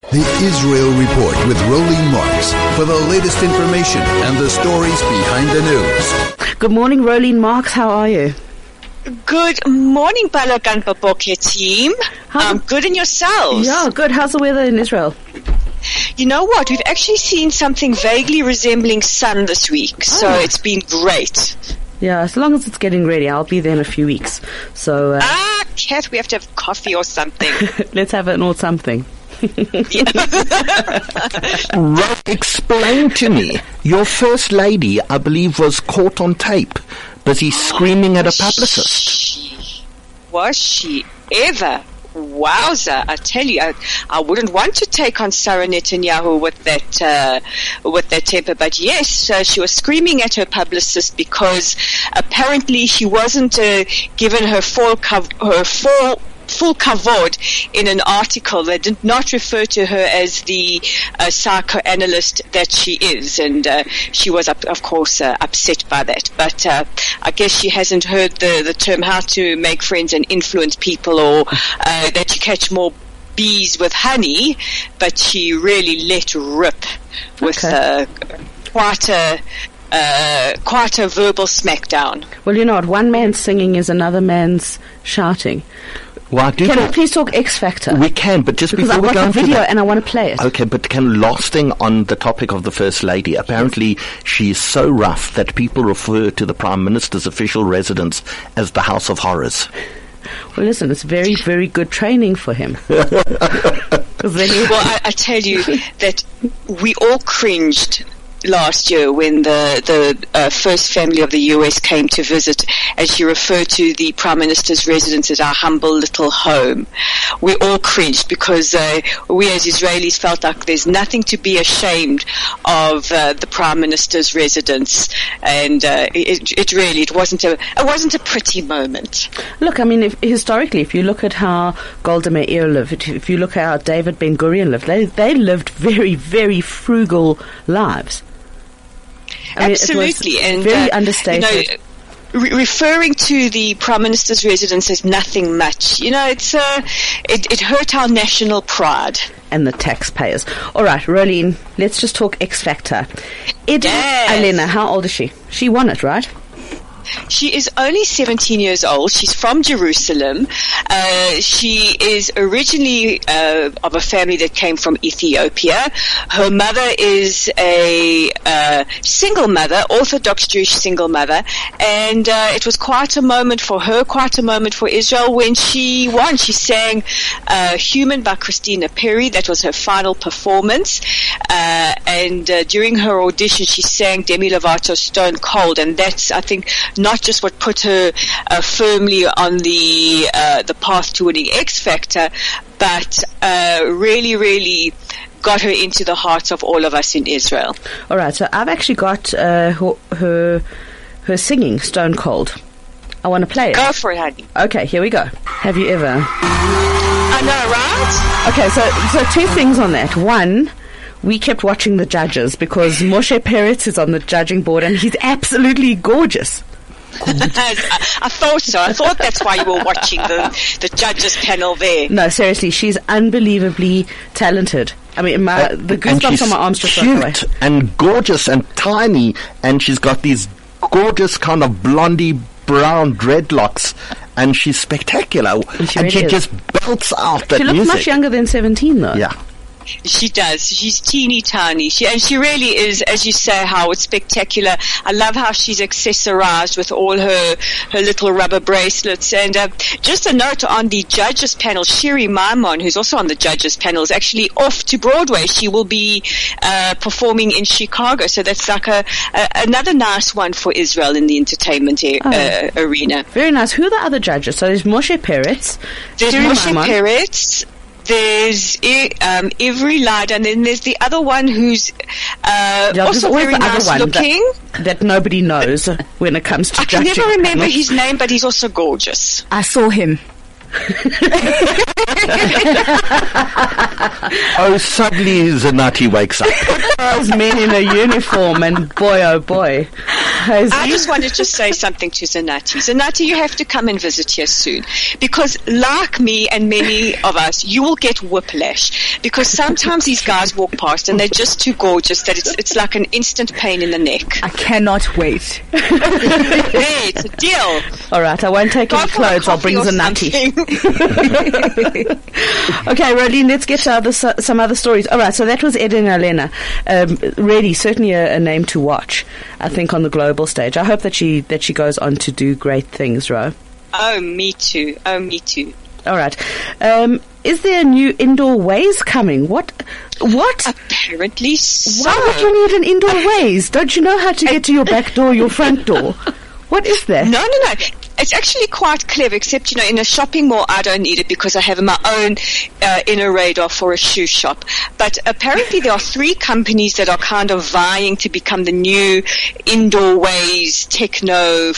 The Israel Report with Rolene Marks for the latest information and the stories behind the news. Good morning, Rolene Marks. How are you? Good morning, Balagan Baboke team. Good, and yourselves? Yeah, good. How's the weather in Israel? You know what? We've actually seen something vaguely resembling sun this week, so it's been great. Yeah, as long as it's getting ready, I'll be there in a few weeks. So, Kat, we have to have coffee or something. Let's have it or something. Explain to me. Your first lady, I believe, was caught on tape, busy screaming at a publicist. Was she ever? Wowza, I tell you, I wouldn't want to take on Sarah Netanyahu with that temper, but yes, she was screaming at her publicist because apparently she wasn't given her full kavod in an article that did not refer to her as the psychoanalyst that she is, and she was of course upset by that. But I guess she hasn't heard the term how to make friends and influence people, or that you catch more bees with honey, but she really let rip with quite a verbal smackdown. Well, you know what? One man's singing is another man's shouting. Well, can we please talk X Factor? We can, but just because before we go I've got the video that, and I want to play it. Okay, but last thing on the topic of the First Lady, apparently she's so rough that people refer to the Prime Minister's official residence as the House of Horrors. Well, listen, it's very, very good training for him. Well, I tell you that we all cringed last year when the first family of the US came to visit, as she referred to the Prime Minister's residence as our humble little home. We all cringed because we as Israelis felt like there's nothing to be ashamed of the Prime Minister's residence, and it wasn't a pretty moment. Look, I mean, historically, if you look at how Golda Meir lived, if you look at how David Ben-Gurion lived, they lived very, very frugal lives. Absolutely, and very understated. Referring to the Prime Minister's residence as nothing much, it hurt our national pride and the taxpayers. All right, Rolene, let's just talk X Factor. Elena, how old is she? She won it, right? She is only 17 years old. She's from Jerusalem. She is originally of a family that came from Ethiopia. Her mother is a single mother, Orthodox Jewish single mother, and it was quite a moment for her, quite a moment for Israel when she won. She sang Human by Christina Perry. That was her final performance. And during her audition, she sang Demi Lovato's Stone Cold, and that's, I think, not just what put her firmly on the path to winning X Factor, but really, really got her into the hearts of all of us in Israel. All right, so I've actually got her singing Stone Cold. I want to play it. Go for it, honey. Okay, here we go. Have you ever? I know, right? Okay, so two things on that. One, we kept watching the judges because Moshe Peretz is on the judging board and he's absolutely gorgeous. I thought so. I thought that's why you were watching the judges panel there. No, seriously, she's unbelievably talented. I mean, the goosebumps on my arms just cute went away. And gorgeous and tiny, and she's got these gorgeous kind of blondie brown dreadlocks, and she's spectacular. And she just belts out that music. She looks much younger than 17, though. Yeah. She does. She's teeny tiny. She really is, as you say, Howard, spectacular. I love how she's accessorized with all her little rubber bracelets. And just a note on the judges panel, Shiri Maimon, who's also on the judges panel, is actually off to Broadway. She will be performing in Chicago. So that's like another nice one for Israel in the entertainment arena. Very nice. Who are the other judges? So there's Moshe Peretz. There's Moshe Peretz. There's Ivry Lida, and then there's the other one who's also very nice looking. That nobody knows when it comes to judging. I can never remember his name, but he's also gorgeous. I saw him. Oh, suddenly Zanati wakes up. Those men in a uniform, and boy, oh boy. I just wanted to say something to Zanati. Zanati, you have to come and visit here soon. Because like me and many of us, you will get whiplash. Because sometimes these guys walk past and they're just too gorgeous that it's like an instant pain in the neck. I cannot wait. Hey, it's a deal. All right, I won't take any clothes. I'll bring Zanati. Okay, Rolene, let's get to some other stories. All right, so that was Edina Lena. Really, certainly a name to watch, I think, on the global stage. I hope that she goes on to do great things, Ro. Oh, me too. All right. Is there a new indoor Waze coming? What? Apparently so. Why would you need an indoor Waze? Don't you know how to get to your back door, your front door? What is that? No. It's actually quite clever, except, in a shopping mall, I don't need it because I have my own inner radar for a shoe shop. But apparently there are 3 companies that are kind of vying to become the new indoor Waze techno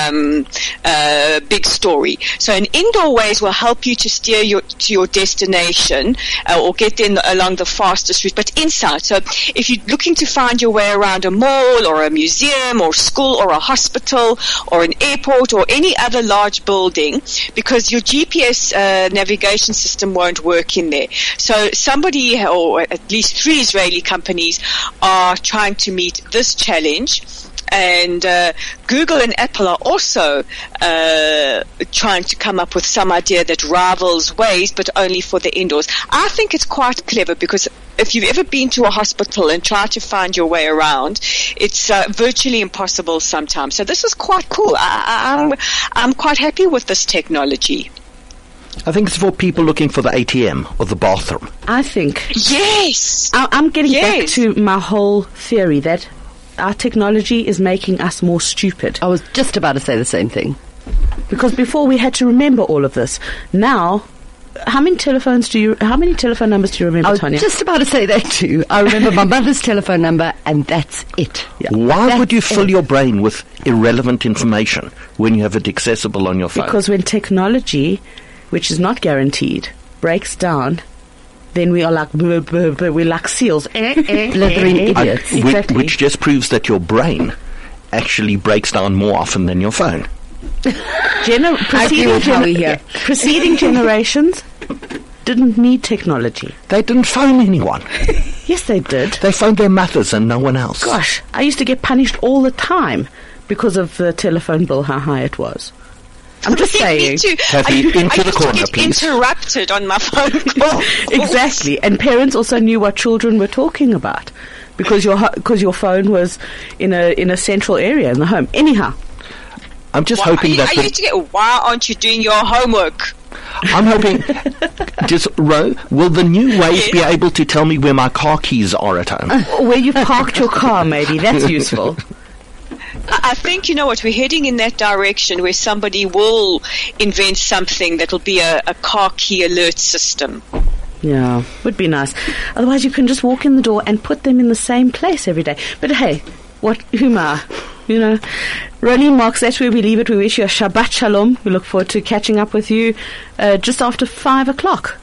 big story. So an indoor Waze will help you to steer to your destination or get in along the fastest route, but inside. So if you're looking to find your way around a mall or a museum or school or a hospital or an airport or any other large building, because your GPS navigation system won't work in there. So somebody, or at least 3 Israeli companies, are trying to meet this challenge. And Google and Apple are also trying to come up with some idea that rivals Waze, but only for the indoors. I think it's quite clever because if you've ever been to a hospital and tried to find your way around, it's virtually impossible sometimes. So this is quite cool. I'm quite happy with this technology. I think it's for people looking for the ATM or the bathroom. I think. Yes. I'm getting back to my whole theory that our technology is making us more stupid. I was just about to say the same thing. Because before we had to remember all of this. Now, how many telephone numbers do you remember, Tanya? I was just about to say that too. I remember my mother's telephone number, and that's it. Yeah. Why would you fill your brain with irrelevant information when you have it accessible on your phone? Because when technology, which is not guaranteed, breaks down, then we are like we're like seals, blithering idiots. Exactly. Which just proves that your brain actually breaks down more often than your phone. Preceding generations didn't need technology. They didn't phone anyone. Yes, they did. They phoned their mothers and no one else. Gosh, I used to get punished all the time because of the telephone bill, how high it was. I'm just saying. Into the corner, please. Interrupted on my phone call. Exactly, and parents also knew what children were talking about because your phone was in a central area in the home. Anyhow, I'm just hoping that. Why aren't you doing your homework? I'm hoping. Will the new Waze be able to tell me where my car keys are at home? Where you parked your car, maybe that's useful. I think, we're heading in that direction where somebody will invent something that'll be a car key alert system. Yeah, would be nice. Otherwise, you can just walk in the door and put them in the same place every day. But hey, Huma, Rolene Marks, that's where we leave it. We wish you a Shabbat Shalom. We look forward to catching up with you just after 5 o'clock.